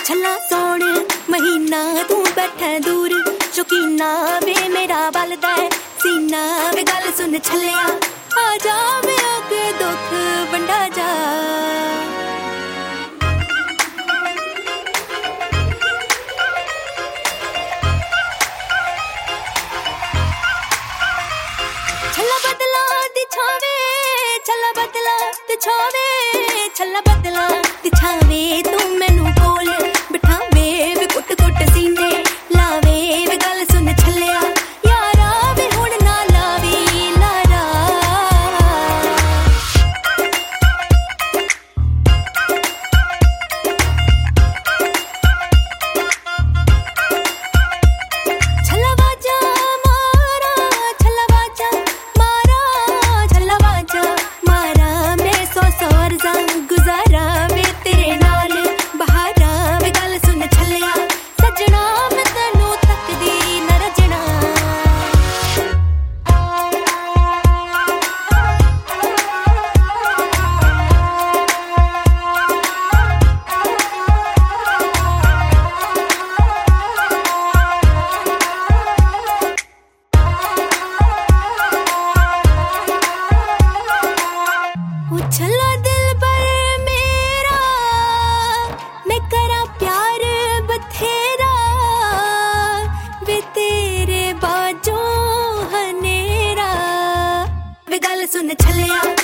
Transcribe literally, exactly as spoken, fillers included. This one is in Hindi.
छला सोण महीना तू बैठा दूर शौकीना वे मेरा बलदा है सीना वे गल सुन छलिया आ जा वे अगे दुख वंडा जा छला बदला दिछावे छला बदला दिछावे छला बदला दिछावे तू मैनू कोल बिठावे वे कुट कुट सीने लावे वे गल सुन छलिया यारा वे हुण ना लावी लारा छला वाजा मारा छला वाजा मारा छला वाजा मारा मैं सौ सौ अर्ज़ा गुजारा वे तेरे नाल बहारा वे गल सुन छलिया सजना मैं तैनू तकदी न रजना छला दिल पर मेरा मैं करा प्यार बथेरा वे तेरे बाजों हनेरा वे गल सुन छलिया